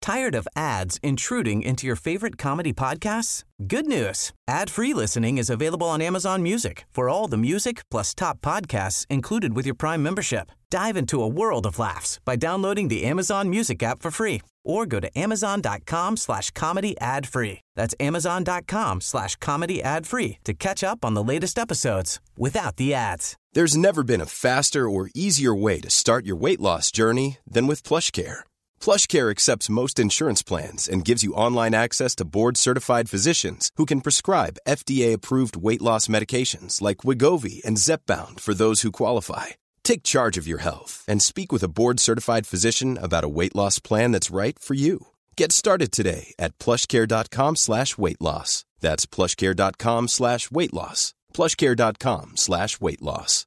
Tired of ads intruding into your favorite comedy podcasts? Good news. Ad-free listening is available on Amazon Music for all the music plus top podcasts included with your Prime membership. Dive into a world of laughs by downloading the Amazon Music app for free or go to amazon.com/comedy ad-free. That's amazon.com/comedy ad-free to catch up on the latest episodes without the ads. There's never been a faster or easier way to start your weight loss journey than with PlushCare. PlushCare accepts most insurance plans and gives you online access to board-certified physicians who can prescribe FDA-approved weight loss medications like Wegovy and Zepbound for those who qualify. Take charge of your health and speak with a board-certified physician about a weight loss plan that's right for you. Get started today at plushcare.com/weightloss. That's plushcare.com/weightloss. plushcare.com/weightloss.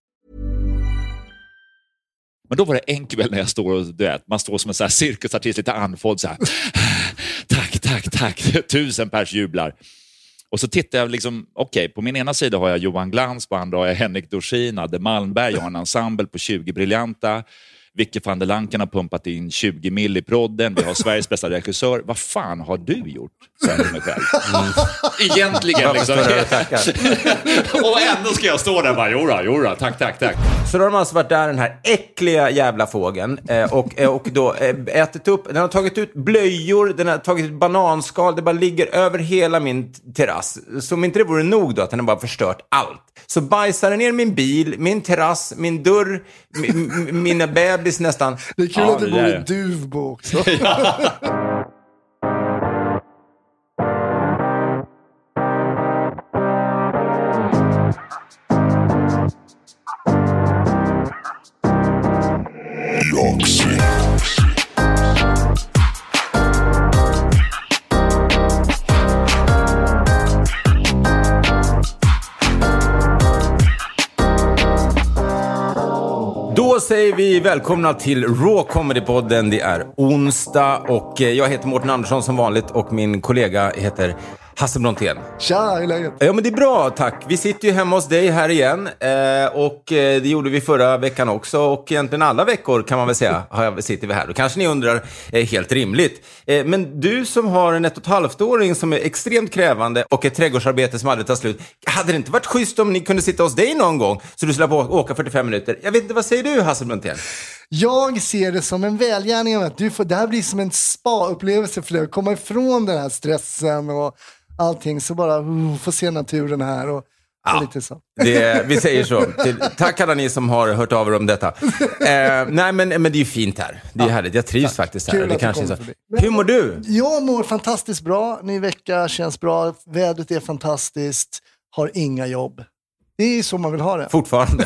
Men då var det en kväll när jag står och man står som en så här cirkusartist, lite andfådd så här. Tack. 1000 pers jublar. Och så tittar jag liksom, okej, på min ena sida har jag Johan Glans, på andra har jag Henrik Dorsin, Adde Malmberg, jag har en ensemble på 20 briljanta. Vicky van der Lanken har pumpat in 20 mil i prodden. Vi har Sveriges bästa regissör. Vad fan har du gjort? Säger jag mig själv. Egentligen liksom. Och ändå ska jag stå där och bara, jodå, tack. Så då har de alltså varit där, den här äckliga jävla fågeln, och då ätit upp, den har tagit ut blöjor, den har tagit ut bananskal, det bara ligger över hela min terrass. Så om inte det vore nog då att den har bara förstört allt. Så bajsar den ner min bil, min terrass, min dörr, mina bebis nästan. Det är kul att det bor en duvbo också. Då säger vi välkomna till Raw Comedy-podden. Det är onsdag och jag heter Mårten Andersson som vanligt och min kollega heter Hasse Brontén. Tja, hur är läget? Ja, men det är bra, tack. Vi sitter ju hemma hos dig här igen och det gjorde vi förra veckan också och egentligen alla veckor kan man väl säga sitter vi här. Då kanske ni undrar, helt rimligt. Men du som har en 1,5-åring som är extremt krävande och ett trädgårdsarbete som aldrig tar slut. Hade det inte varit schysst om ni kunde sitta hos dig någon gång så du skulle åka 45 minuter? Jag vet inte, vad säger du, Hasse Brontén? Jag ser det som en välgärning att det här blir som en spa-upplevelse för dig att komma ifrån den här stressen och allting, så bara få se naturen här och lite så. Vi säger så. Tack alla ni som har hört av er om detta. Nej, men det är ju fint här. Det är härligt. Jag trivs faktiskt här. Det kanske är så. Hur mår du? Jag mår fantastiskt bra. Ny vecka känns bra. Vädret är fantastiskt. Har inga jobb. Det är så man vill ha det. Fortfarande.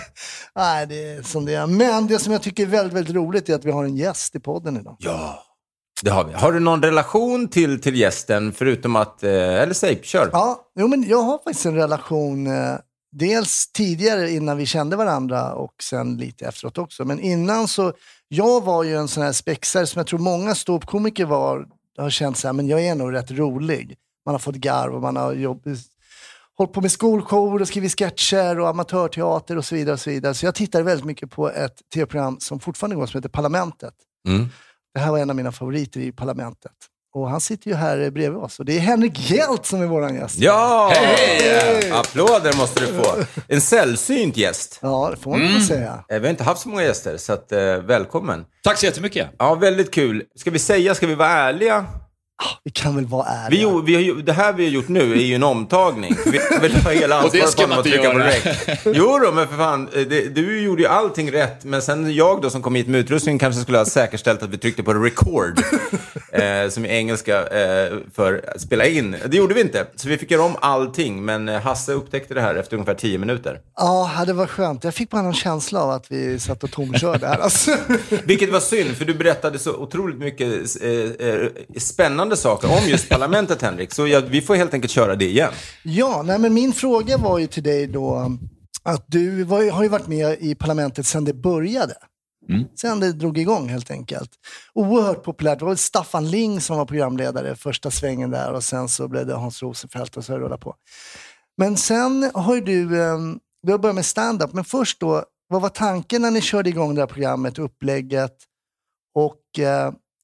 Nej, det är som det är. Men det som jag tycker är väldigt, väldigt roligt är att vi har en gäst i podden idag. Ja, det har vi. Har du någon relation till gästen förutom att... eller säg, kör. Ja, men jag har faktiskt en relation... dels tidigare innan vi kände varandra och sen lite efteråt också. Men innan så... Jag var ju en sån här spexare som jag tror många ståuppkomiker har känt så här, men jag är nog rätt rolig. Man har fått garv och man har hållit på med skolshower och skrivit sketcher och amatörteater och så vidare och så vidare. Så jag tittade väldigt mycket på ett tv-program som fortfarande går som heter Parlamentet. Mm. Det här var en av mina favoriter i Parlamentet. Och han sitter ju här bredvid oss. Och det är Henrik Hjelt som är våran gäst. Ja! Hej! Applåder måste du få. En sällsynt gäst. Ja, det får man säga. Vi har inte haft så många gäster, så att, välkommen. Tack så jättemycket. Ja, väldigt kul. Ska vi vara ärliga? Vi kan väl vara ärliga. Det här vi har gjort nu är ju en omtagning. Vi vill ha hela ansvaret på att trycka på rec. Jo då, men för fan, du gjorde ju allting rätt. Men sen jag då som kom hit med utrustning kanske skulle ha säkerställt att vi tryckte på record. Som är engelska för att spela in. Det gjorde vi inte. Så vi fick göra om allting. Men Hasse upptäckte det här efter ungefär 10 minuter. Ja, det var skönt. Jag fick bara någon känsla av att vi satt och tomkörde här. Alltså. Vilket var synd, för du berättade så otroligt mycket spännande saker om just Parlamentet, Henrik. Så vi får helt enkelt köra det igen. Ja, men min fråga var ju till dig då att du har ju varit med i Parlamentet sedan det började. Sen det drog igång helt enkelt. Oerhört populärt. Det var Staffan Ling som var programledare första svängen där och sen så blev det Hans Rosenfeldt och så rullade på. Men sen har ju du har börjat med stand-up. Men först då, vad var tanken när ni körde igång det här programmet, upplägget? Och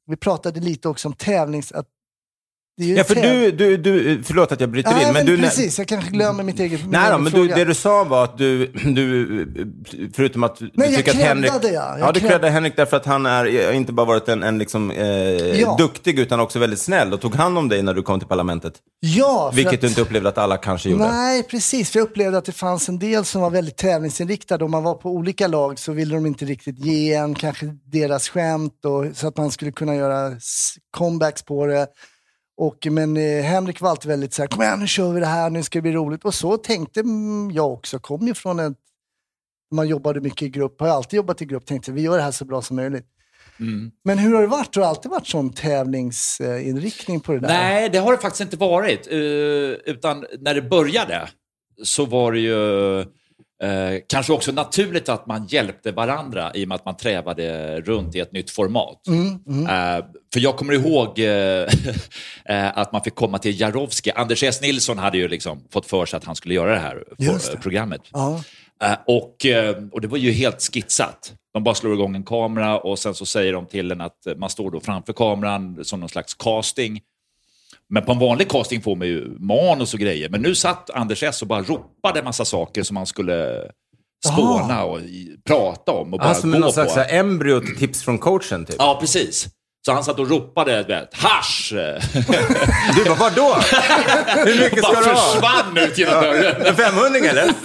vi pratade lite också om Ja, för du förlåt att jag bryter in. Men du, precis, jag kanske glömmer mitt eget. Nej då, men det du sa var att du förutom att du tycker att Henrik... Du kräddade Henrik därför att han är inte bara varit en liksom, duktig utan också väldigt snäll och tog hand om dig när du kom till parlamentet. Ja. Vilket du inte upplevde att alla kanske gjorde. Nej, precis. För jag upplevde att det fanns en del som var väldigt tävlingsinriktade. Om man var på olika lag så ville de inte riktigt ge en kanske deras skämt så att man skulle kunna göra comebacks på det. Men Henrik var alltid väldigt så här, kom igen, nu kör vi det här, nu ska det bli roligt. Och så tänkte jag också, kom ju från man jobbade mycket i grupp, har alltid jobbat i grupp, tänkte vi gör det här så bra som möjligt. Men hur har det varit? Har det alltid varit sån tävlingsinriktning på det där? Nej, det har det faktiskt inte varit. Utan när det började så var det ju kanske också naturligt att man hjälpte varandra i och med att man trävade runt i ett nytt format. För jag kommer ihåg att man fick komma till Jarowski. Anders S. Nilsson hade ju liksom fått för sig att han skulle göra det här programmet. Ja. Och det var ju helt skitsat. De bara slår igång en kamera och sen så säger de till en att man står då framför kameran som någon slags casting. Men på en vanlig casting får man ju manus och grejer. Men nu satt Anders S. och bara ropade en massa saker som man skulle spåna och prata om. Och bara alltså med någon slags embryo till tips från coachen typ? Ja, precis. Så han satt och ropade, hasch! Du bara, vadå? Hur mycket ska du ha? Försvann ut genom dörren. En 500 eller?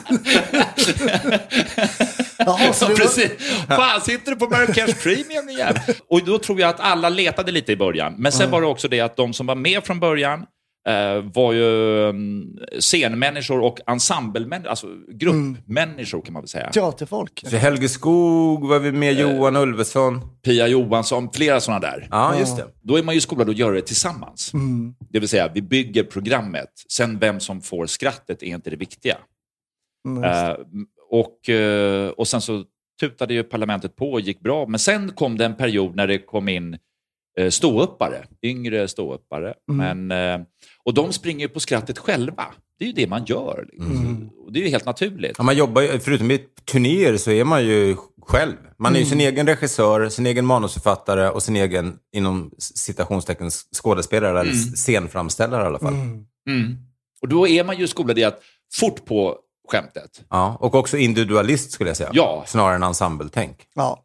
Jaha, så precis. Fan, sitter du på Marrakesh Premium igen? Och då tror jag att alla letade lite i början. Men sen var det också det att de som var med från början var ju scenmänniskor och ensemblemänniskor, alltså gruppmänniskor kan man väl säga. Teaterfolk. Så Helge Skog var vi med, Johan Ulveson. Pia Johansson, flera sådana där. Ja, just det. Då är man ju skolad att göra det tillsammans. Det vill säga, vi bygger programmet. Sen vem som får skrattet är inte det viktiga. Och sen så tutade ju parlamentet på och gick bra. Men sen kom det en period när det kom in yngre ståuppare. Och de springer ju på skrattet själva. Det är ju det man gör. Liksom. Och det är ju helt naturligt. Ja, man jobbar ju, förutom i turnéer så är man ju själv. Man är ju sin egen regissör, sin egen manusförfattare och sin egen, inom citationstecken, skådespelare eller scenframställare i alla fall. Och då är man ju skolad i att fort på skämtet. Ja, och också individualist skulle jag säga. Ja. Snarare än ensemble-tänk.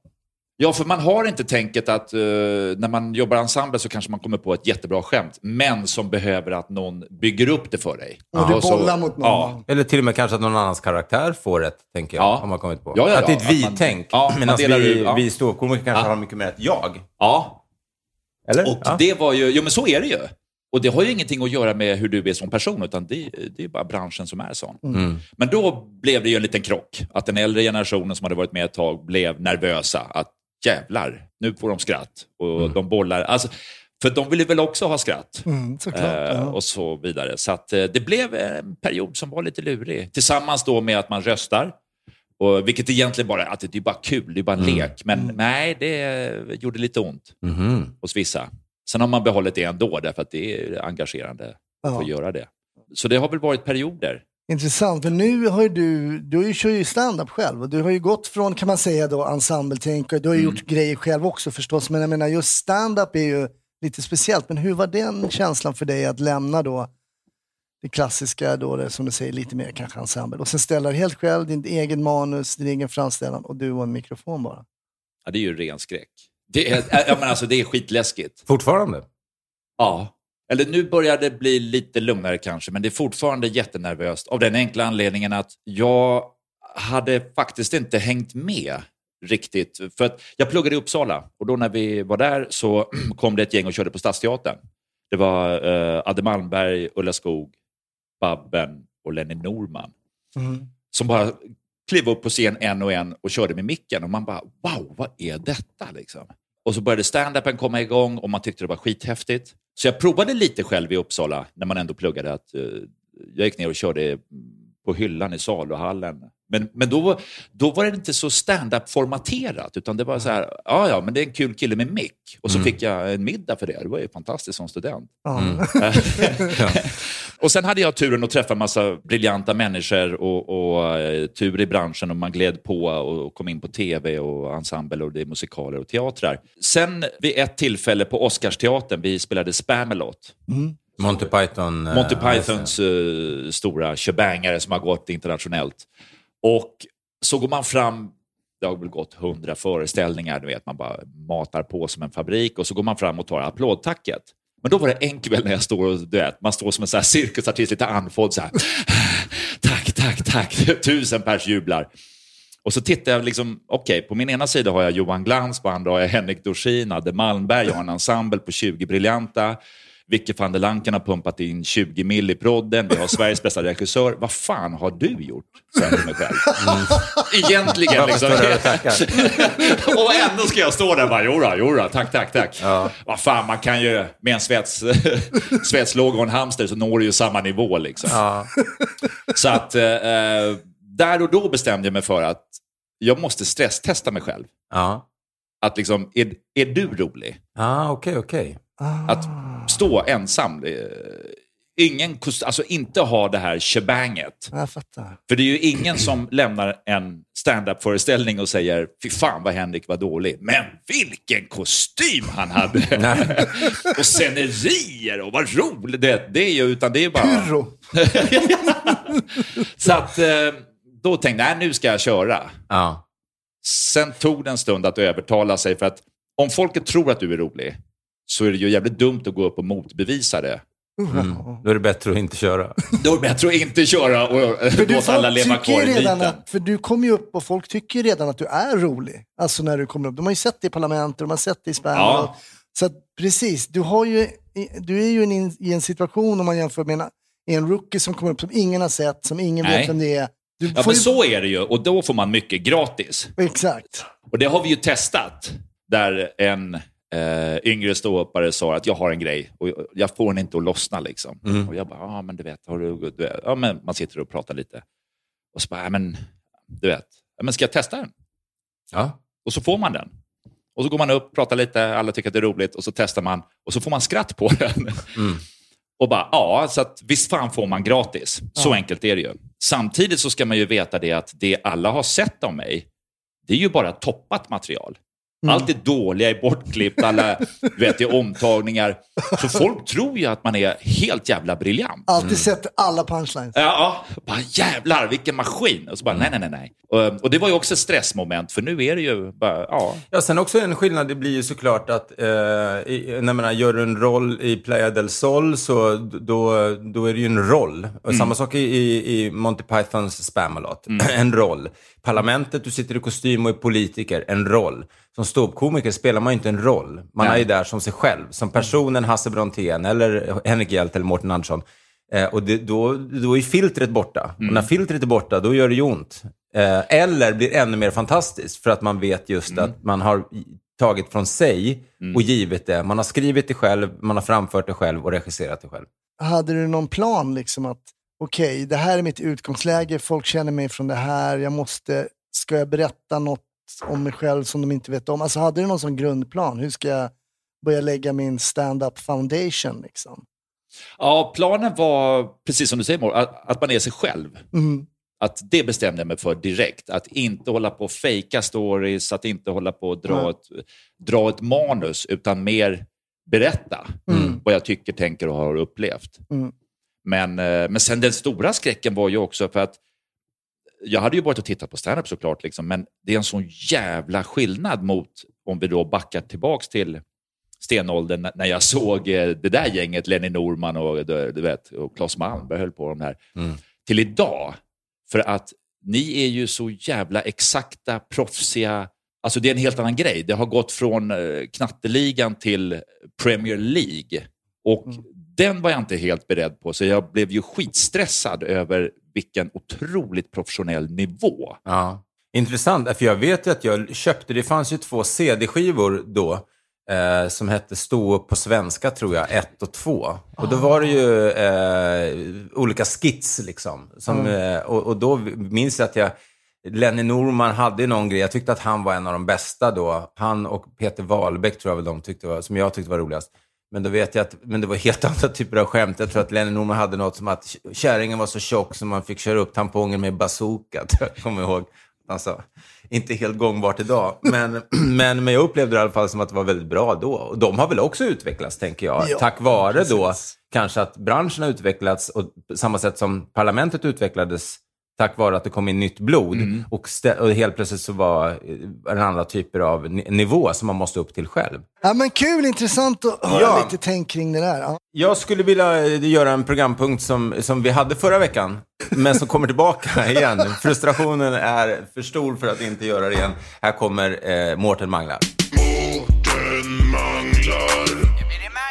Ja, för man har inte tänket att när man jobbar ensemble så kanske man kommer på ett jättebra skämt, men som behöver att någon bygger upp det för dig. Och du bollar mot någon. Ja. Eller till och med kanske att någon annans karaktär får ett, tänker jag, om man kommit på. Ja, att det är ett vi-tänk. Medan vi ståuppkomiker kanske har mycket mer ett jag. Ja. Eller? Och det var ju, jo men så är det ju. Och det har ju ingenting att göra med hur du är som person, utan det är bara branschen som är sån. Men då blev det ju en liten krock. Att den äldre generationen som hade varit med ett tag blev nervösa. Att jävlar, nu får de skratt. Och de bollar. Alltså, för de ville väl också ha skratt. Såklart, och så vidare. Så att det blev en period som var lite lurig. Tillsammans då med att man röstar. Och, vilket egentligen bara att det är bara kul, det är bara en lek. Men nej, det gjorde lite ont hos vissa. Sen har man behållit det ändå därför att det är engagerande att göra det. Så det har väl varit perioder. Intressant, för nu har du kör ju stand-up själv och du har ju gått från, kan man säga då, ensemble-tänk och du har ju gjort grejer själv också förstås, men jag menar just stand-up är ju lite speciellt, men hur var den känslan för dig att lämna då det klassiska då, det, som du säger, lite mer kanske ensemble och sen ställa dig helt själv, din egen manus, din egen framställan och du och en mikrofon bara? Ja, det är ju ren skräck. Det är skitläskigt. Fortfarande? Ja. Eller nu börjar det bli lite lugnare kanske, men det är fortfarande jättenervöst. Av den enkla anledningen att jag hade faktiskt inte hängt med riktigt. För att jag pluggade i Uppsala och då när vi var där så kom det ett gäng och körde på Stadsteatern. Det var Adde Malmberg, Ulla Skog, Babben och Lenny Norman. Som bara klev upp på scen en och en och körde med micken. Och man bara, wow, vad är detta liksom? Och så började stand-upen komma igång och man tyckte det var skithäftigt. Så jag provade lite själv i Uppsala när man ändå pluggade att jag gick ner och körde på hyllan i Saluhallen Men då var det inte så stand-up-formaterat, utan det var så här, ja, men det är en kul kille med mick. Och så fick jag en middag för det. Det var ju fantastiskt som student. Och sen hade jag turen att träffa en massa briljanta människor och tur i branschen, och man gled på och kom in på tv och ensemble och det är musikaler och teatrar. Sen vid ett tillfälle på Oscarsteatern, vi spelade Spamalot. Monty Pythons stora shebangare som har gått internationellt. Och så går man fram, det har väl gått 100 föreställningar, du vet, man bara matar på som en fabrik, och så går man fram och tar applådtacket. Men då var det en kväll när jag står och, du vet, man står som en så här cirkusartist, lite andfådd så här. Tack, 1000 pers jublar. Och så tittar jag liksom, okej, på min ena sida har jag Johan Glans, på andra har jag Henrik Dorsin, Adde Malmberg, jag har en ensemble på 20 briljanta. Vicke van der Lanken har pumpat in 20 mil i prodden. Vi har Sveriges bästa regissör. Vad fan har du gjort? Säger jag mig själv. Egentligen liksom. Och ändå ska jag stå där och bara, jodå, tack. Ja. Vad fan, man kan ju med en svetslåg och en hamster så når du ju samma nivå liksom. Ja. Så att där och då bestämde jag mig för att jag måste stresstesta mig själv. Ja. Att liksom, är du rolig? Ja, okej. Att stå ensam, alltså inte ha det här shebanget. Jag fattar. För det är ju ingen som lämnar en stand-up-föreställning och säger, fy fan vad Henrik var dålig, men vilken kostym han hade. Och scenerier och vad roligt det är ju, utan det är bara Pyro. Så att då tänkte jag, nu ska jag köra. Ja. Sen tog det en stund att övertala sig, för att om folket tror att du är rolig så är det ju jävligt dumt att gå upp och motbevisa det. Då är det bättre att inte köra. Och låta alla leva kvar i myten. För du kommer ju upp och folk tycker redan att du är rolig. Alltså när du kommer upp. De har ju sett det i parlamentet, de har sett det i Spanien. Ja. Så att, precis, du är ju i en situation, om man jämför med en rookie som kommer upp som ingen har sett, som ingen vet vem det är. Men så är det ju, och då får man mycket gratis. Exakt. Och det har vi ju testat, där en yngre ståuppare sa att jag har en grej och jag får den inte att lossna liksom. Och jag bara, men du vet, men man sitter och pratar lite. Och så bara, men du vet, men ska jag testa den? Ja. Och så får man den. Och så går man upp, pratar lite, alla tycker att det är roligt, och så testar man, och så får man skratt på den. Och bara, så att visst fan får man gratis. Så enkelt är det ju. Samtidigt så ska man ju veta det, att det alla har sett av mig, det är ju bara toppat material. Allt är dåliga är bortklippt, alla vet, är omtagningar. Så folk tror ju att man är helt jävla briljant. Alltid sett alla punchlines. Ja, bara jävlar, vilken maskin. Och så bara, nej. Och det var ju också ett stressmoment, för nu är det ju bara, Ja, sen också en skillnad, det blir ju såklart att när man gör en roll i Playa del Sol, så då är det ju en roll. Och samma sak i Monty Pythons Spamalot. En roll. Parlamentet, du sitter i kostym och är politiker, en roll. Som ståuppkomiker spelar man ju inte en roll. Man är ju där som sig själv. Som personen Hasse Brontén eller Henrik Hjelt eller Mårten Andersson. Och då är filtret borta. Och när filtret är borta, då gör det ju ont. Eller blir ännu mer fantastiskt. För att man vet just att man har tagit från sig och givit det. Man har skrivit det själv, man har framfört det själv och regisserat det själv. Hade du någon plan liksom att okej, det här är mitt utgångsläge, folk känner mig från det här, ska jag berätta något om mig själv som de inte vet om? Alltså hade du någon sån grundplan? Hur ska jag börja lägga min stand-up foundation liksom? Ja, planen var, precis som du säger, att man är sig själv. Att det bestämde jag mig för direkt. Att inte hålla på och fejka stories, att inte hålla på och dra ett manus, utan mer berätta vad jag tycker, tänker och har upplevt. Men sen den stora skräcken var ju också för att jag hade ju börjat att titta på stand-up såklart, liksom, men det är en sån jävla skillnad mot om vi då backar tillbaks till stenåldern när jag såg det där gänget, Lenny Norman och du vet, och Claes Malmberg höll på de här. Till idag, för att ni är ju så jävla exakta, proffsiga, alltså det är en helt annan grej. Det har gått från knatteligan till Premier League, och den var jag inte helt beredd på, så jag blev ju skitstressad över vilken otroligt professionell nivå. Ja. Intressant, för jag vet ju att jag köpte, det fanns ju 2 CD-skivor då som hette Stå upp på svenska, tror jag, 1 och 2. Och då var det ju olika skits liksom. Och då minns jag att Lenny Norman hade någon grej. Jag tyckte att han var en av de bästa då. Han och Peter Wahlbeck tror jag väl de tyckte var, som jag tyckte var roligast. Men då vet jag att det var helt andra typer av skämt. Jag tror att Lenny Norman hade något som att kärringen var så tjock som man fick köra upp tampongen med bazooka. Jag kommer ihåg. Alltså, inte helt gångbart idag. Men jag upplevde det i alla fall som att det var väldigt bra då. Och de har väl också utvecklats, tänker jag. Ja, tack vare då kanske att branschen har utvecklats och på samma sätt som parlamentet utvecklades tack vare att det kom in nytt blod. Och helt plötsligt så var en andra typer av nivå som man måste upp till själv. Ja, men kul, intressant att höra lite tänk kring det där. Ja. Jag skulle vilja göra en programpunkt som vi hade förra veckan, men som kommer tillbaka igen. Frustrationen är för stor för att inte göra det igen. Här kommer Mårten Manglar. Mårten Manglar. Nu blir det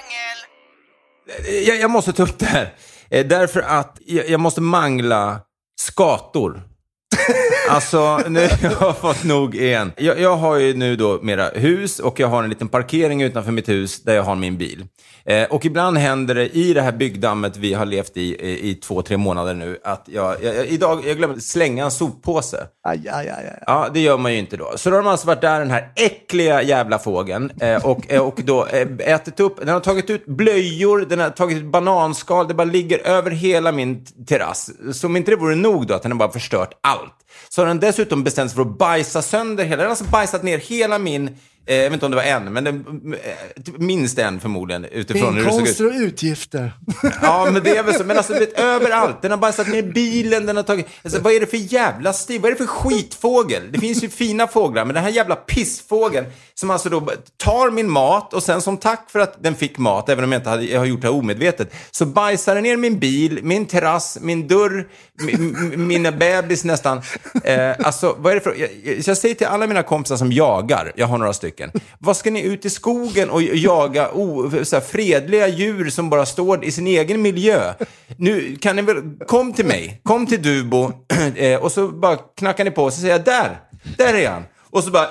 mangel. Jag måste ta upp det här. Därför att jag måste mangla skator. Alltså, nu jag har fått nog igen. Jag har ju nu då mera hus och jag har en liten parkering utanför mitt hus där jag har min bil. Och ibland händer det i det här byggdammet vi har levt i 2-3 månader nu att jag glömde slänga en soppåse. Aj. Ja, det gör man ju inte då. Så då har man alltså varit där, den här äckliga jävla fågeln och då ätit upp, den har tagit ut blöjor, den har tagit ut bananskal, det bara ligger över hela min terrass. Som inte det vore nog då att den har bara förstört allt. Så har den dessutom bestämt sig för att bajsa sönder hela, den har alltså bajsat ner hela min, jag vet inte om det var en, men minst en förmodligen utifrån hur det såg ut. Inkomster och utgifter. Ja, men det är väl så. Men alltså, vet, överallt. Den har bajsat ner bilen, den har tagit... Alltså, vad är det för jävla stil? Vad är det för skitfågel? Det finns ju fina fåglar, men den här jävla pissfågeln som alltså då tar min mat och sen som tack för att den fick mat, även om jag har gjort det omedvetet, så bajsar den ner min bil, min terrass, min dörr, mina bebis nästan. Alltså, vad är det för... Jag säger till alla mina kompisar som jagar, jag har några stycken, vad ska ni ut i skogen och jaga så här fredliga djur som bara står i sin egen miljö? Nu kan ni väl, kom till mig, kom till Dubo och så bara knackar ni på och så säger jag, där är han. Och så bara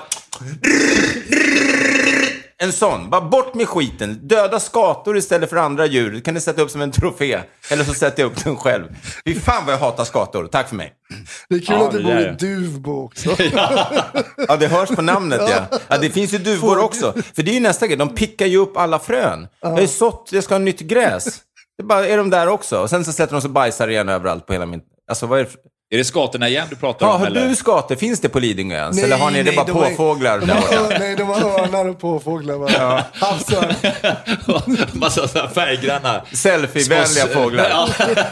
en sån, bara bort med skiten. Döda skator istället för andra djur. Det kan ni sätta upp som en trofé. Eller så sätter jag upp den själv. Fy fan vad jag hatar skator. Tack för mig. Det är kul att du bor i Duvbo också. Ja, det hörs på namnet, ja. Det finns ju duvor också. För det är ju nästa grej. De pickar ju upp alla frön. Jag är sått, jag ska ha nytt gräs. Det bara är de där också. Och sen så sätter de så bajsar igen överallt på hela min... Alltså vad är det... Är det skatorna igen du pratar om? Ja, har eller? Du skator? Finns det på Lidingö ens? Nej, eller har ni det bara påfåglar? Nej, de har örnar och påfåglar bara. Ja. Havsörn. Massa färggranna. Selfie-vänliga fåglar. Ja.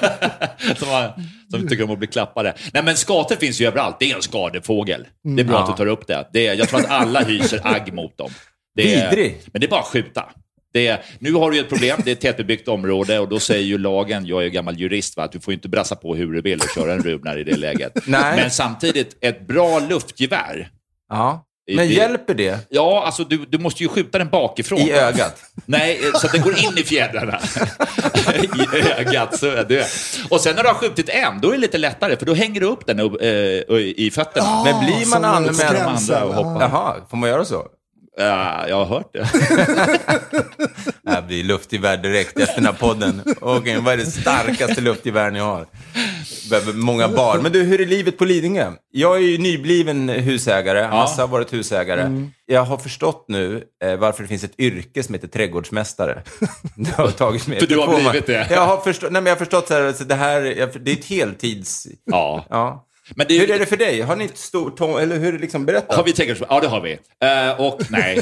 som tycker om att bli klappade. Nej, men skator finns ju överallt. Det är en skadefågel. Det är bra att du tar upp det. Jag tror att alla hyser agg mot dem. Vidrig. Men det är bara att skjuta. Nu har du ju ett problem, det är ett tätbebyggt område och då säger ju lagen, jag är ju gammal jurist, va, att du får inte brassa på hur du vill och köra en rubnar i det läget. Nej. Men samtidigt, ett bra luftgevär. Ja, men hjälper det? Ja, alltså du måste ju skjuta den bakifrån. I ögat? Nej, så att den går in i fjädrarna. I ögat, så är det. Och sen när du har skjutit en, då är det lite lättare, för då hänger du upp den i fötterna. Men blir man anmäld de andra och hoppar? Jaha, får man göra så? Ja, jag har hört det. Det blir luftgevär direkt efter den här podden. Okej, vad är det starkaste luftgevär ni har? Många bar. Men du, hur är livet på Lidingö? Jag är ju nybliven husägare. Massa har varit husägare. Jag har förstått nu varför det finns ett yrke som heter trädgårdsmästare. Det har tagit mig. För du har blivit det. Jag har förstått så här, så det här, det är ett heltids... Ja. Men hur är det för dig? Har ni ett stort eller hur liksom berätta? Har vi trädgårdsmästare? Ja, det har vi. Och nej.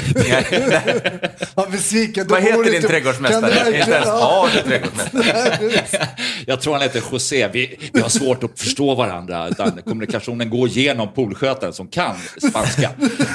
Vad heter din trädgårdsmästare? Inte ens har du trädgårdsmästare. Jag tror han heter José. Vi har svårt att förstå varandra. Utan kommunikationen går genom poolskötaren som kan spanska.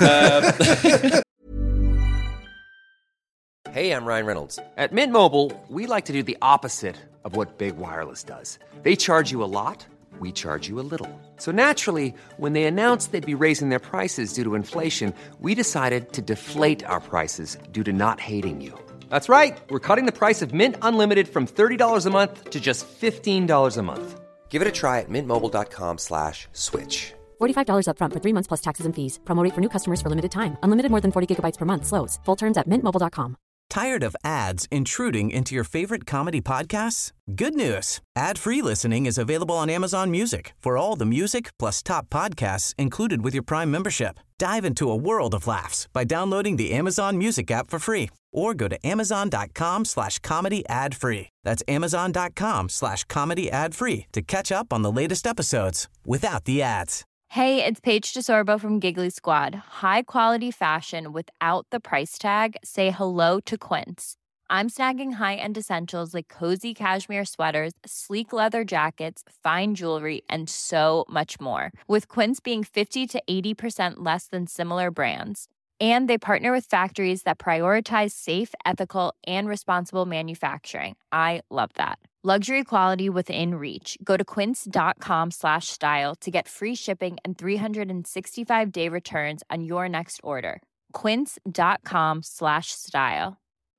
Hey, I'm Ryan Reynolds. At Mint Mobile, we like to do the opposite of what Big Wireless does. They charge you a lot. We charge you a little. So naturally, when they announced they'd be raising their prices due to inflation, we decided to deflate our prices due to not hating you. That's right. We're cutting the price of Mint Unlimited from $30 a month to just $15 a month. Give it a try at mintmobile.com/switch. $45 up front for 3 months plus taxes and fees. Promo rate for new customers for limited time. Unlimited more than 40 gigabytes per month slows. Full terms at mintmobile.com. Tired of ads intruding into your favorite comedy podcasts? Good news. Ad-free listening is available on Amazon Music for all the music plus top podcasts included with your Prime membership. Dive into a world of laughs by downloading the Amazon Music app for free or go to amazon.com/comedy ad-free. That's amazon.com/comedy ad-free to catch up on the latest episodes without the ads. Hey, it's Paige DeSorbo from Giggly Squad. High quality fashion without the price tag. Say hello to Quince. I'm snagging high-end essentials like cozy cashmere sweaters, sleek leather jackets, fine jewelry, and so much more. With Quince being 50 to 80% less than similar brands. And they partner with factories that prioritize safe, ethical, and responsible manufacturing. I love that. Luxury quality within reach. Go to quince.com/style to get free shipping and 365-day returns on your next order. quince.com/style.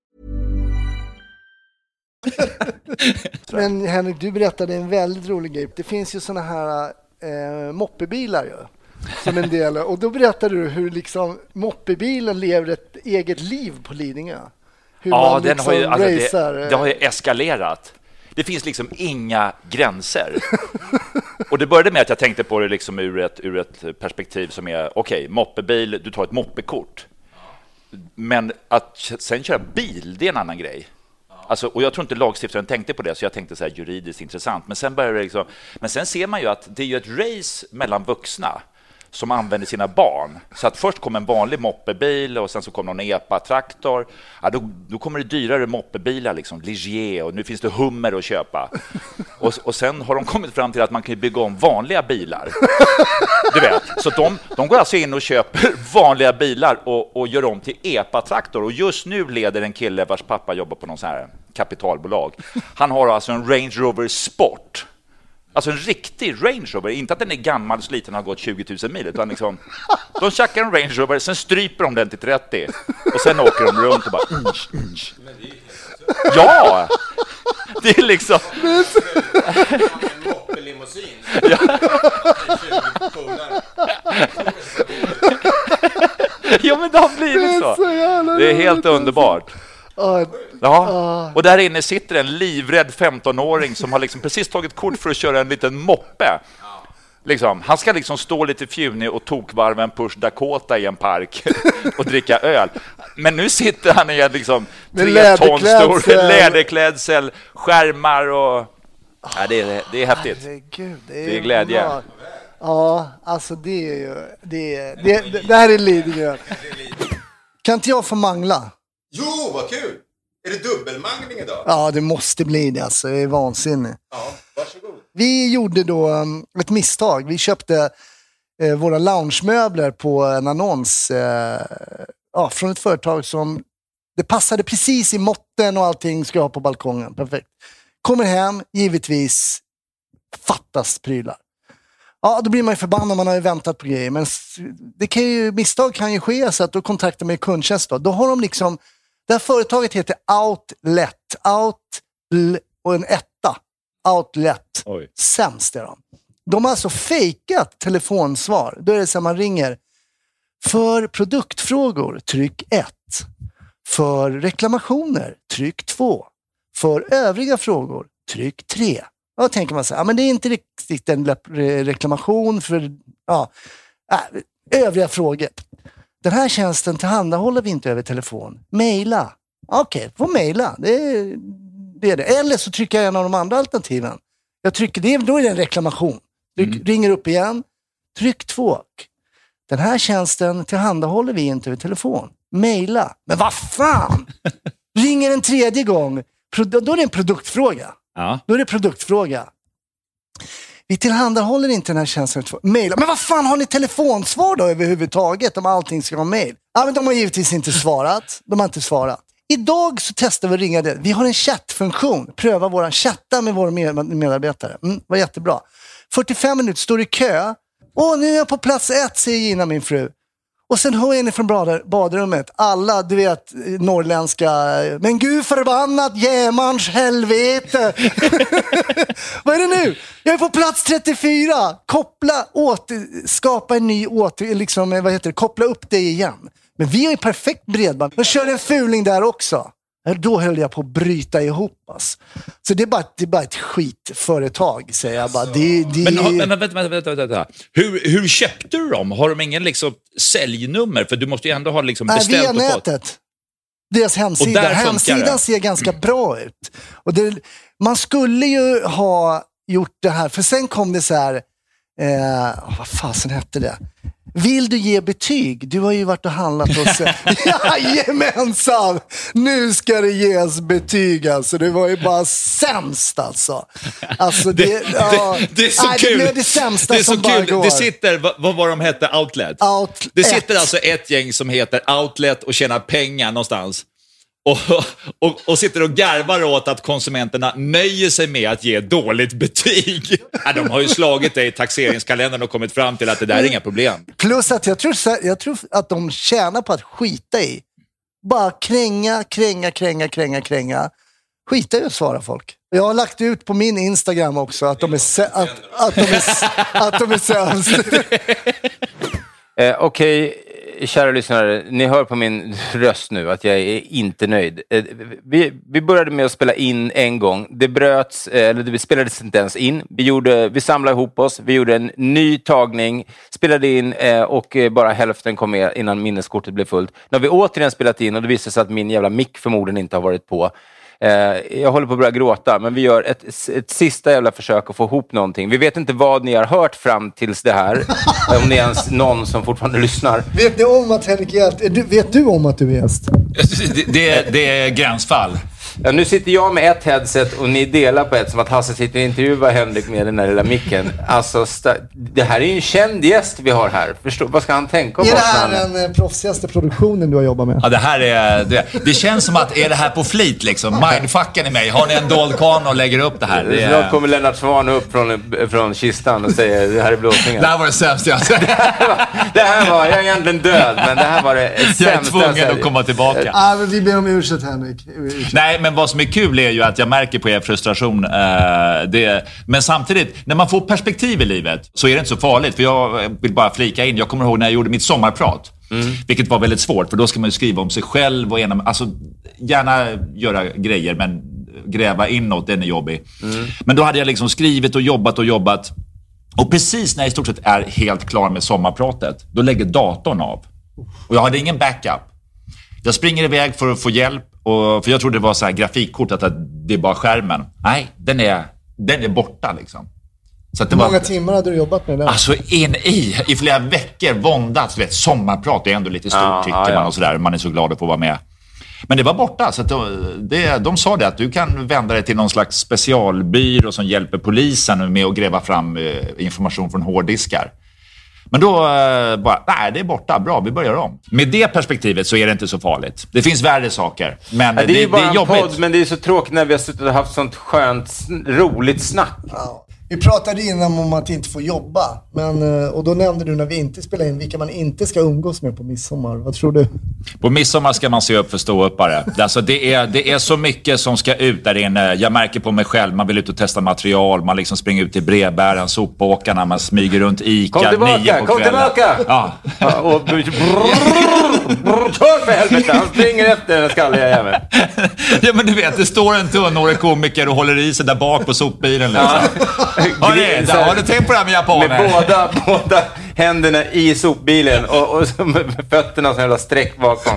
Men Henrik, du berättade en väldigt rolig grej. Det finns ju såna här moppebilar ju. Som en del. Och då berättade du hur liksom moppebilen lever ett eget liv på Lidingö. Hur Ja, man den liksom har ju, alltså det har ju eskalerat. Det finns liksom inga gränser. Och det började med att jag tänkte på det liksom ur ett perspektiv som är okej, moppebil, du tar ett moppekort. Men att sen köra bil, det är en annan grej. Alltså, och jag tror inte lagstiftaren tänkte på det, så jag tänkte så här juridiskt intressant. Men sen började det liksom, men sen ser man ju att det är ju ett race mellan vuxna som använder sina barn. Så att först kom en vanlig moppebil och sen så kom någon epa-traktor. Ja, då kommer det dyrare moppebilar, liksom Ligier, och nu finns det Hummer att köpa. Och sen har de kommit fram till att man kan bygga om vanliga bilar. Du vet, så de går alltså in och köper vanliga bilar och gör om till epa-traktor. Och just nu leder en kille vars pappa jobbar på någon sån här kapitalbolag. Han har alltså en Range Rover Sport. Alltså en riktig Range Rover, inte att den är gammal och sliten och har gått 20 000 mil, utan liksom, de tjackar en Range Rover, sen stryper de den till 30 och sen åker de runt och bara Ja! Det är liksom En moppelimousin. Ja. Ja, men det har blivit så. Det är helt underbart. Ja, och där inne sitter en livrädd 15-åring som har liksom precis tagit kort för att köra en liten moppe. Liksom, han ska liksom stå lite fjunig och tokvarva en Push Dakota i en park och dricka öl. Men nu sitter han i en liksom 3 ton stor läderklädsel, skärmar och ja, det är häftigt. Herregud, det är glädje. Ja, alltså det är ju det här är Lidingö. Kan inte jag få mangla? Jo, vad kul! Är det dubbelmangling idag? Ja, det måste bli det. Alltså. Det är vansinnigt. Ja, varsågod. Vi gjorde då ett misstag. Vi köpte våra loungemöbler på en annons från ett företag som det passade precis i måtten och allting ska jag ha på balkongen. Perfekt. Kommer hem, givetvis fattas prylar. Ja, då blir man ju förbannad, man har ju väntat på grejer. Men misstag kan ju ske, så att då kontaktar man kundtjänst då. Då har de liksom, det här företaget heter Outlet. Och en etta. Outlet. Oj. Sämst är de. De har alltså fejkat telefonsvar. Då är det så att man ringer. För produktfrågor, tryck 1. För reklamationer, tryck 2. För övriga frågor, tryck 3. Då tänker man så här, men det är inte riktigt en reklamation för övriga frågor. Den här tjänsten tillhandahåller vi inte över telefon. Maila. Okej, får maila. Det är det. Eller så trycker jag en av de andra alternativen. Jag trycker det, då är det en reklamation. Ringer upp igen. Tryck 2. Den här tjänsten tillhandahåller vi inte över telefon. Maila. Men vad fan? Ringer en tredje gång. Då är det en produktfråga. Ja. Då är det produktfråga. Vi tillhandahåller inte den här tjänsten. Maila. Men vad fan, har ni telefonsvar då överhuvudtaget om allting ska vara mail? Ja, men de har givetvis inte svarat. De har inte svarat. Idag så testar vi att ringa det. Vi har en chattfunktion. Pröva våran chatta med våra medarbetare. Var jättebra. 45 minuter står i kö. Nu är jag på plats 1, säger Gina, min fru. Och sen hör jag från badrummet. Alla, du vet, norrländska. Men gud förbannat, jämans helvete. Vad är det nu? Jag är på plats 34. Skapa en ny koppla upp det igen. Men vi har ju perfekt bredband. De kör en fuling där också. Då höll jag på att bryta ihop. Alltså. Så det är bara ett skitföretag, säger jag bara. Men vänta. Hur köpte du dem? Har de ingen liksom säljnummer? För du måste ju ändå ha liksom beställt via nätet. Deras hemsida. Hemsidan ser ganska bra ut. Och man skulle ju ha gjort det här. För sen kom det så här... vad fasen hette det? Vill du ge betyg? Du har ju varit och handlat hos... Jajamensan! Nu ska det ges betyg alltså. Det var ju bara sämst alltså. Det är så kul. Det är det sämsta, det är så som bara kul. går. Det sitter, vad var de hette? Outlet. Det sitter alltså ett gäng som heter Outlet och tjänar pengar någonstans. Och sitter och garvar åt att konsumenterna nöjer sig med att ge dåligt betyg. De har ju slagit det i taxeringskalendern och kommit fram till att det där är inga problem. Plus att jag tror att de tjänar på att skita i. Bara kränga. Skita i att svara folk. Jag har lagt ut på min Instagram också att de är sämst. Okej. Kära lyssnare, ni hör på min röst nu att jag är inte nöjd. Vi började med att spela in en gång. Det spelades inte ens in. Vi samlade ihop oss, vi gjorde en ny tagning, spelade in och bara hälften kom med innan minneskortet blev fullt. När vi återigen spelat in och det visade sig att min jävla mick förmodligen inte har varit på. Jag håller på att börja gråta, men vi gör ett sista jävla försök att få ihop någonting. Vi vet inte vad ni har hört fram tills det här. Om ni ens någon som fortfarande lyssnar. Vet du om att Henrik vet du om att du är gäst? Det är gränsfall. Ja, nu sitter jag med ett headset och ni delar på ett, som att Hasse sitter och intervjuar Henrik med den där lilla micken. Alltså, det här är ju en känd gäst vi har här. Förstå, vad ska han tänka om? Är det här den proffsigaste produktionen du har jobbat med? Ja, det här är... Det känns som att, är det här på flit liksom? Mindfucken i mig. Har ni en dold kan och lägger upp det här? Snart kommer Lennart Svan upp från kistan och säger, det här är blåsningen. Det här var det sämsta jag sett. Jag är egentligen död, men det här var det sämsta. Jag är tvungen att komma tillbaka. Men vi ber om ursäkt, Henrik. Nej, men vad som är kul är ju att jag märker på er frustration. Men samtidigt, när man får perspektiv i livet så är det inte så farligt. För jag vill bara flika in. Jag kommer ihåg när jag gjorde mitt sommarprat. Vilket var väldigt svårt, för då ska man ju skriva om sig själv och gärna göra grejer, men gräva inåt, den är jobbig. Men då hade jag liksom skrivit och jobbat. Och precis när jag i stort sett är helt klar med sommarpratet, då lägger datorn av. Och jag hade ingen backup. Jag springer iväg för att få hjälp. För jag trodde det var så här grafikkort, att det är bara skärmen. Nej, den är borta liksom. Så att det Hur många timmar hade du jobbat med det? Alltså i flera veckor våndats. Sommarprat är ändå lite stort, tycker man och sådär. Man är så glad att få vara med. Men det var borta, så att de sa det att du kan vända dig till någon slags specialbyrå som hjälper polisen med att gräva fram information från hårddiskar. Men då nej, det är borta. Bra, vi börjar om. Med det perspektivet så är det inte så farligt. Det finns värre saker. Men det är ju bara det är en jobbigt. podd, men det är så tråkigt när vi har suttit och haft sånt skönt, roligt snack. Ja. Vi pratade innan om att inte få jobba. Och då nämnde du när vi inte spelar in vilka man inte ska umgås med på midsommar. Vad tror du? På midsommar ska man se upp för ståuppare. Alltså det är så mycket som ska ut där inne. Jag märker på mig själv. Man vill ut och testa material. Man liksom springer ut till brevbären, sopåkarna. Man smyger runt Ica. Kom tillbaka! Ja. Och kör för helvete! Han springer efter den skalliga jäveln. Ja, men du vet, det står en tunnårig komiker och håller i sig där bak på sopbilen. Liksom. Har du tänkt på det här med japaner? Med båda händerna i sopbilen och med fötterna som jävla streck bakom.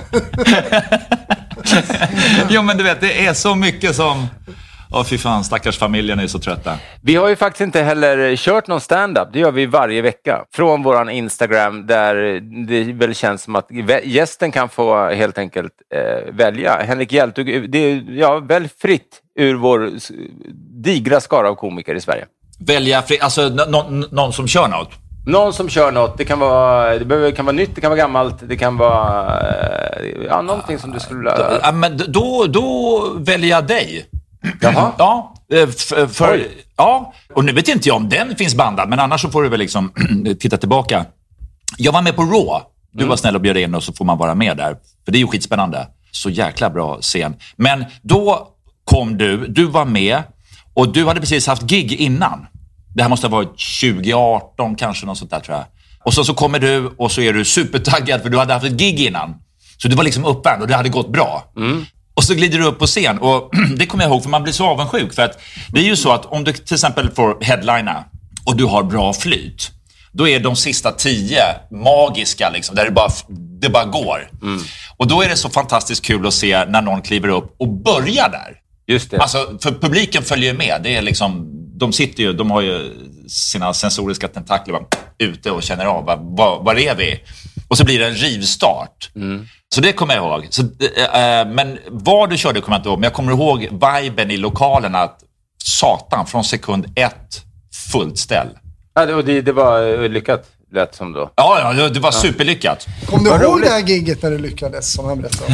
Jo, men du vet, det är så mycket som... fy fan, stackars familjen är så trötta. Vi har ju faktiskt inte heller kört någon stand-up. Det gör vi varje vecka. Från våran Instagram, där det väl känns som att gästen kan få helt enkelt välja. Henrik Hjältug, det är väl fritt ur vår digra skara av komiker i Sverige. Välja fritt, alltså någon som kör något? Någon som kör något. Det kan vara nytt, det kan vara gammalt, det kan vara någonting som du skulle... Men då väljer jag dig. Jaha. Ja, ja, och nu vet inte jag om den finns bandad, men annars så får du väl liksom titta tillbaka. Jag var med på Raw. Du var snäll och bjöd in och så får man vara med där. För det är ju skitspännande. Så jäkla bra scen. Men då kom du var med och du hade precis haft gig innan. Det här måste ha varit 2018 kanske, något sånt där tror jag. Och så kommer du och så är du supertaggad för du hade haft ett gig innan. Så du var liksom uppvärmd och det hade gått bra. Och så glider du upp på scen. Och det kommer jag ihåg, för man blir så avundsjuk. För att det är ju så att om du till exempel får headlina och du har bra flyt, då är de sista 10 magiska liksom, där det bara går. Och då är det så fantastiskt kul att se när någon kliver upp och börjar där. Just det. Alltså, för publiken följer med. Det är liksom, de har ju sina sensoriska tentakler bara ute och känner av var är vi? Och så blir det en rivstart. Så det kommer jag ihåg. Så, men vad du körde kommer jag inte ihåg. Men jag kommer ihåg viben i lokalen, att satan från sekund 1 fullt ställ. Ja, och det var lyckat, lät som då. Ja, det var superlyckat. Kom du ihåg det här gigget när du lyckades, som han berättade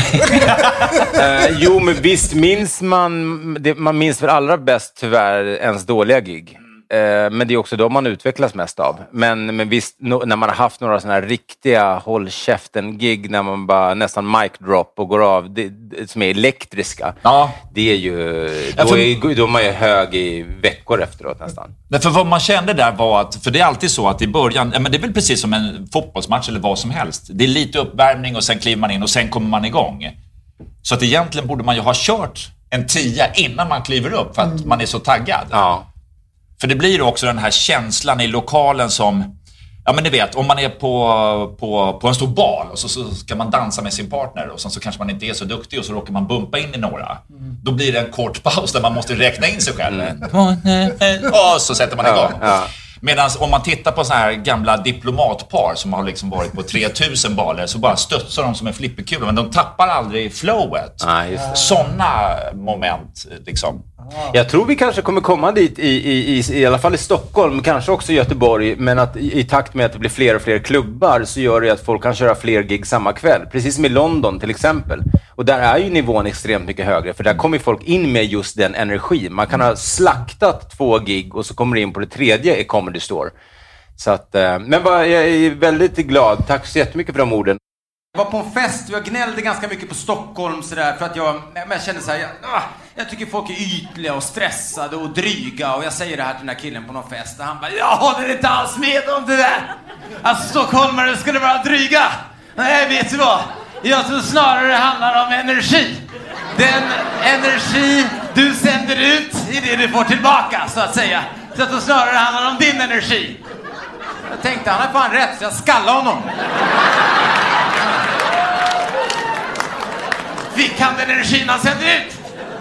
om? Jo, men visst minns man minns väl allra bäst tyvärr ens dåliga gig. Men det är också de man utvecklas mest av. Men visst, när man har haft några sådana här riktiga håll käften-gig, när man bara nästan mic drop och går av, som är elektriska. Ja. Det är ju, då är man ju hög i veckor efteråt nästan. Men för vad man kände där var att, för det är alltid så att i början, men det är väl precis som en fotbollsmatch eller vad som helst. Det är lite uppvärmning och sen kliver man in och sen kommer man igång. Så att egentligen borde man ju ha kört en 10 innan man kliver upp, för att man är så taggad. Ja. För det blir också den här känslan i lokalen som, ja men ni vet, om man är på en stor bal och så ska man dansa med sin partner och så kanske man inte är så duktig och så råkar man bumpa in i några. Då blir det en kort paus där man måste räkna in sig själv. Och så sätter man igång. Ja. Medan om man tittar på så här gamla diplomatpar som har liksom varit på 3000 baler, så bara stötsar de som en flipperkula, men de tappar aldrig flowet. Sådana moment liksom. Jag tror vi kanske kommer komma dit i alla fall i Stockholm, kanske också i Göteborg, men att i takt med att det blir fler och fler klubbar så gör det att folk kan köra fler gig samma kväll. Precis som i London till exempel. Och där är ju nivån extremt mycket högre, för där kommer folk in med just den energi. Man kan ha slaktat 2 gig och så kommer det in på det 3:e i Comedy Store. Så att, men jag är väldigt glad. Tack så jättemycket för de orden. Jag var på en fest och jag gnällde ganska mycket på Stockholm sådär, för att jag kände så här, jag tycker folk är ytliga och stressade och dryga, och jag säger det här till den här killen på någon fest och han bara, jag håller inte alls med om det där. Alltså stockholmare skulle vara dryga. Nej, vet du vad? Jag tror snarare det handlar om energi. Den energi du sänder ut är det du får tillbaka, så att säga. Så att det snarare handlar om din energi. Jag tänkte, han har fan rätt, så jag skallade honom. Fick han den energin han sände ut?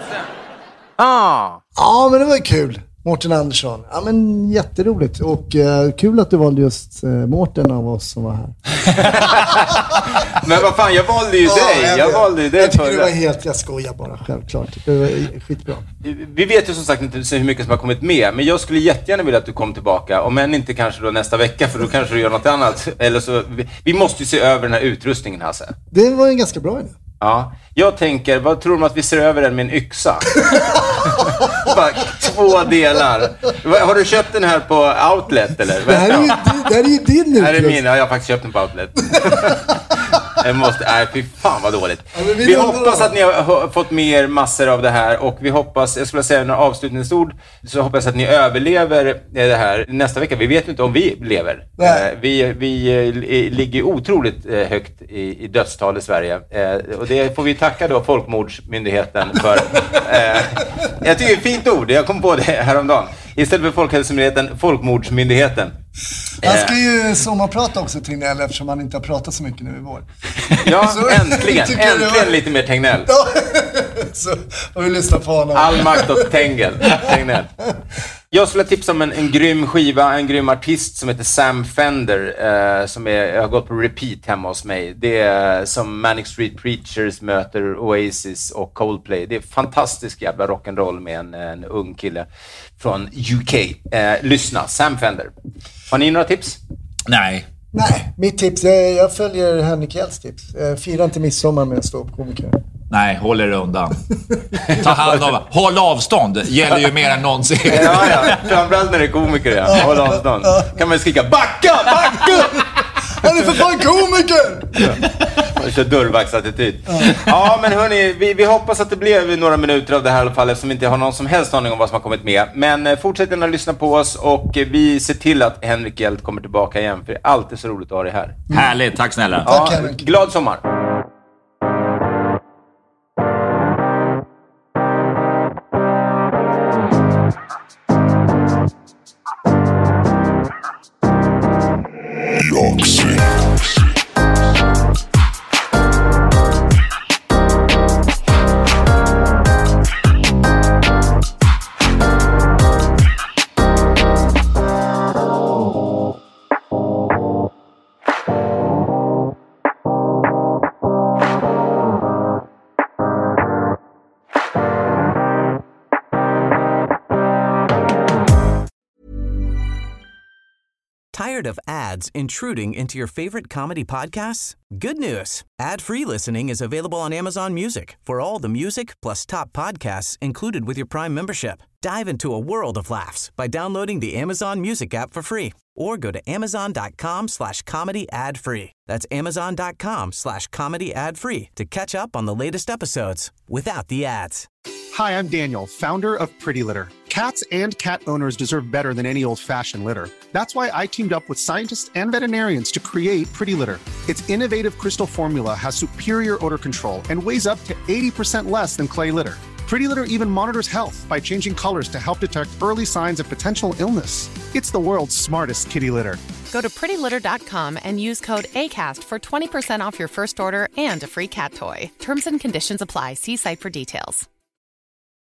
Ja, men det var kul. Mårten Andersson. Ja, men jätteroligt. Och kul att du valde just Mårten av oss som var här. Men vad fan, jag valde ju dig. Jag valde ju dig. Jag tycker det var helt, jag skojar bara, självklart. Det var skitbra. Vi vet ju som sagt inte hur mycket som har kommit med, men jag skulle jättegärna vilja att du kom tillbaka. Om än inte kanske då nästa vecka, för då kanske du gör något annat. Eller så, vi måste ju se över den här utrustningen, Hasse. Det var en ganska bra idé. Ja, jag tänker, vad tror du om att vi ser över den med en yxa? Bara 2 delar. Har du köpt den här på Outlet eller? Det här är ju din utrustning. Det här är min, jag har faktiskt köpt den på Outlet. Fy fan vad dåligt. Ja, vi hoppas att ni har fått med er massor av det här, och vi hoppas, jag skulle säga några avslutningsord, så hoppas att ni överlever det här nästa vecka. Vi vet inte om vi lever. Vi ligger otroligt högt i dödstal i Sverige, och det får vi tacka då Folkmordsmyndigheten för. Jag tycker det är ett fint ord, jag kom på det häromdagen. Istället för Folkhälsomyndigheten, Folkmordsmyndigheten. Han ska ju sommarprata också, Tegnell, eftersom han inte har pratat så mycket nu i vår. Ja, så, äntligen lite mer Tegnell. Så har vi lyssnat på honom. All makt åt Tegnell. Jag skulle tipsa om en grym skiva, en grym artist som heter Sam Fender, som jag har gått på repeat hemma hos mig. Det är som Manic Street Preachers möter Oasis och Coldplay. Det är fantastisk jävla rock'n'roll med en ung kille från UK. Lyssna, Sam Fender. Har ni några tips? Nej, mitt tips, jag följer Henrik Hjells tips. Fira inte midsommar med en ståuppkomiker. Nej, håll er undan. Ta hand om. Håll avstånd gäller ju mer än någonsin. Ja. Framförallt när det är komiker, ja. Håll avstånd. Kan man skrika, backa! Han är för fan komiker! Man kör dörrvaktsattityd. Ja, men hörni, vi hoppas att det blev några minuter av det här i alla fall, eftersom vi inte har någon som helst aning om vad som har kommit med. Men fortsätt att lyssna på oss, och vi ser till att Henrik Hjelt kommer tillbaka igen, för det är alltid så roligt att ha dig här. Härligt, tack snälla. Ja, glad sommar. Tired of ads intruding into your favorite comedy podcasts? Good news. Ad-free listening is available on Amazon Music for all the music plus top podcasts included with your Prime membership. Dive into a world of laughs by downloading the Amazon Music app for free or go to amazon.com/comedy ad-free. That's amazon.com/comedy ad-free to catch up on the latest episodes without the ads. Hi, I'm Daniel, founder of Pretty Litter. Cats and cat owners deserve better than any old-fashioned litter. That's why I teamed up with scientists and veterinarians to create Pretty Litter. Its innovative crystal formula has superior odor control and weighs up to 80% less than clay litter. Pretty Litter even monitors health by changing colors to help detect early signs of potential illness. It's the world's smartest kitty litter. Go to prettylitter.com and use code ACAST for 20% off your first order and a free cat toy. Terms and conditions apply. See site for details.